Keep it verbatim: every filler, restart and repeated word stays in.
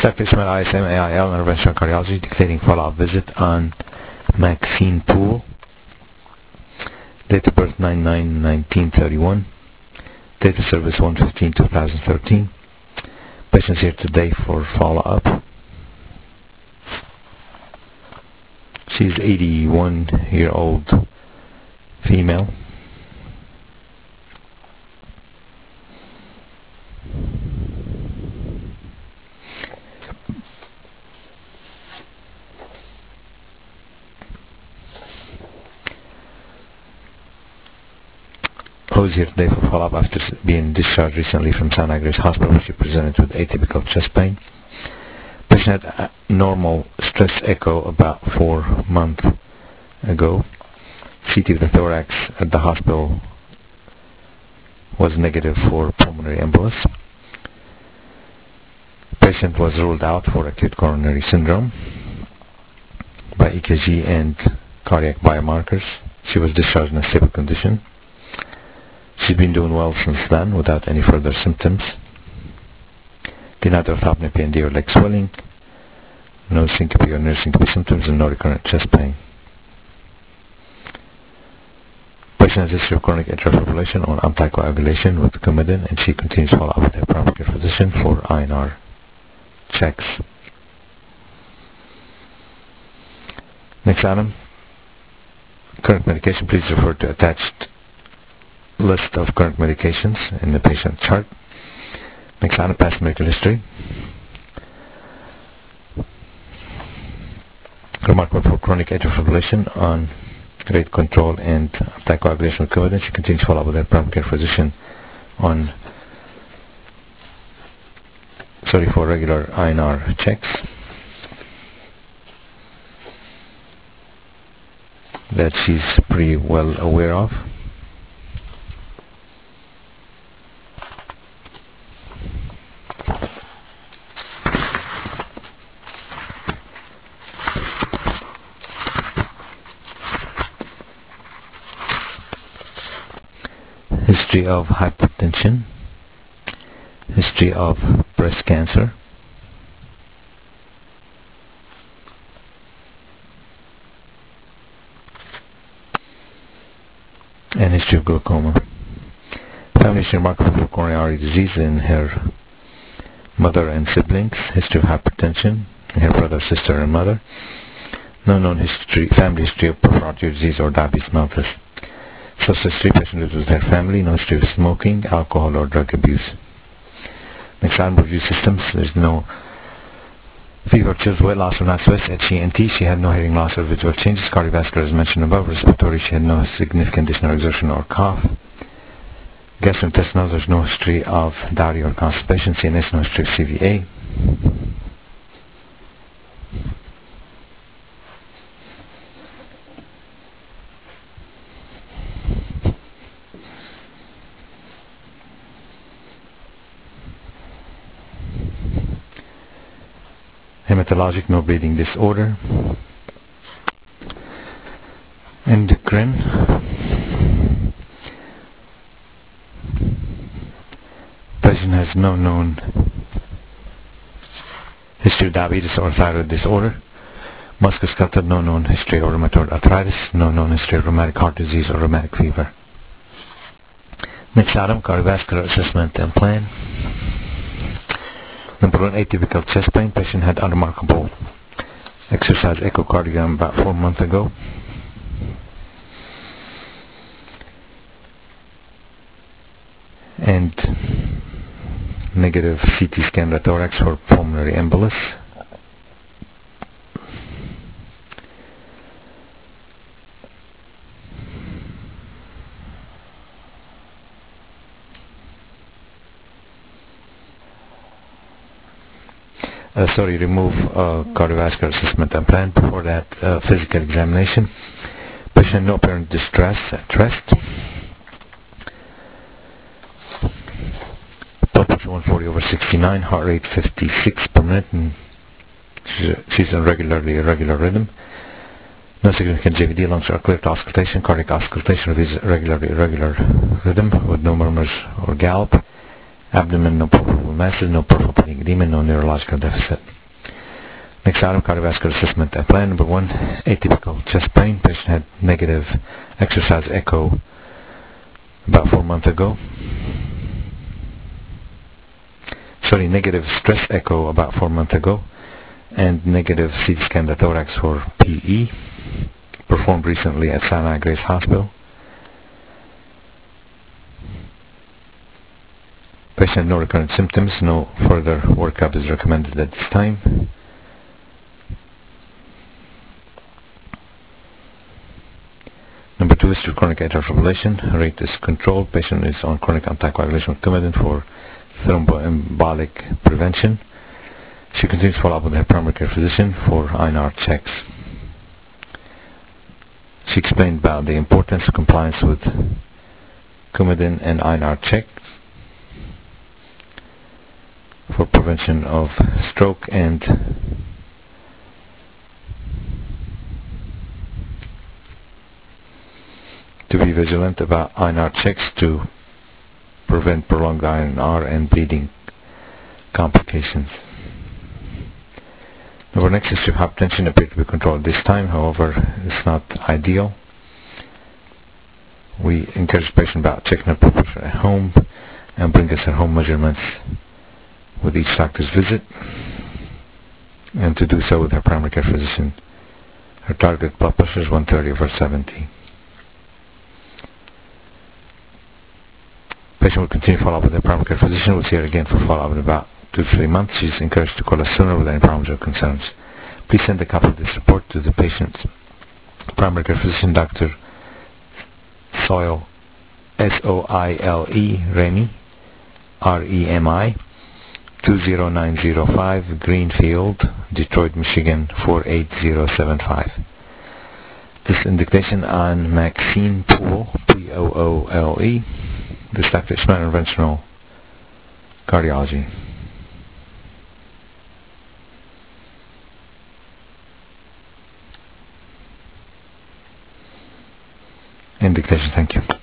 Doctor Ismail I S M A I L, Interventional Cardiology, dictating follow-up visit on Maxine Poole. Date of birth nine nine nineteen thirty-one. Date of service one fifteen two thousand thirteen. Patient's here today for follow-up. She's eighty-one year old female. Who is here today for follow-up after being discharged recently from Saint Grace Hospital. She presented with atypical chest pain. Patient had a normal stress echo about four months ago. C T of the thorax at the hospital was negative for pulmonary embolus. Patient was ruled out for acute coronary syndrome by E K G and cardiac biomarkers. She was discharged in a stable condition. She's been doing well since then without any further symptoms. Neither orthopnea, P N D or leg swelling, no syncope or near syncope symptoms, and no recurrent chest pain. Patient has history of chronic atrial fibrillation on anticoagulation with Coumadin, and she continues to follow up with her primary care physician for I N R checks. Next item. Current medication. Please refer to attached list of current medications in the patient chart. Next item, past medical history. Remarkable for chronic atrial fibrillation on rate control and anticoagulation with Coumadin. She continues to follow up with her primary care physician on sorry for regular I N R checks that she's pretty well aware of. History of hypertension, history of breast cancer, and history of glaucoma. Family history remarkable for coronary artery disease in her mother and siblings. History of hypertension in her brother, sister, and mother. No known history, family history of peripheral artery disease or diabetes mellitus. Social history, patient lives with her family, no history of smoking, alcohol, or drug abuse. Next item, review systems. There's no fever, chills, weight loss, or not stress at H E N T. She had no hearing loss or visual changes. Cardiovascular, as mentioned above. Respiratory, she had no significant additional exertion or cough. Gastrointestinal, there's no history of diarrhea or constipation. C N S, no history of C V A. Hematologic, no bleeding disorder. Endocrine. Patient has no known history of diabetes or thyroid disorder. Musculoskeletal, no known history of rheumatoid arthritis, no known history of rheumatic heart disease or rheumatic fever. Next item, cardiovascular assessment and plan. Number one, atypical chest pain. Patient had unremarkable exercise echocardiogram about four months ago. And negative C T scan of the thorax for pulmonary embolus. Uh, sorry, remove uh, cardiovascular assessment and plan. Before that, uh, physical examination. Patient no apparent distress at rest. Blood pressure one forty over sixty-nine, heart rate fifty-six per minute, and she's, she's in regularly irregular rhythm. No significant J V D, lungs are clear to auscultation. Cardiac auscultation with regularly irregular rhythm with no murmurs or gallop. Abdomen no pulmonary abdominal masses, no peripheral bleeding edema, no neurological deficit. Next item, cardiovascular assessment and plan. Number one, atypical chest pain. Patient had negative exercise echo about four months ago. Sorry, negative stress echo about four months ago, and negative C T scan of the thorax for P E, performed recently at Sinai Grace Hospital. Patient had no recurrent symptoms. No further workup is recommended at this time. Number two, history of chronic atrial fibrillation. Rate is controlled. Patient is on chronic anticoagulation with Coumadin for thromboembolic prevention. She continues to follow up with her primary care physician for I N R checks. She explained about the importance of compliance with Coumadin and I N R checks for prevention of stroke, and to be vigilant about I N R checks to prevent prolonged I N R and bleeding complications. Number next, history of hypertension appeared to be controlled this time. However, it's not ideal. We encourage the patient about checking her blood pressure at home and bring us her home measurements with each doctor's visit, and to do so with her primary care physician. Her target blood pressure is one thirty over seventy. Patient will continue to follow up with her primary care physician. We'll see her again for follow-up in about two to three months. She's encouraged to call us sooner with any problems or concerns. Please send a copy of this report to the patient's primary care physician, Doctor Soile, S O I L E, Remy, R E M I, two zero nine zero five, Greenfield, Detroit, Michigan, four eight zero seven five. This indication on Maxine Poole, P O O L E. This Doctor Ishmael, Interventional Cardiology. Indication, thank you.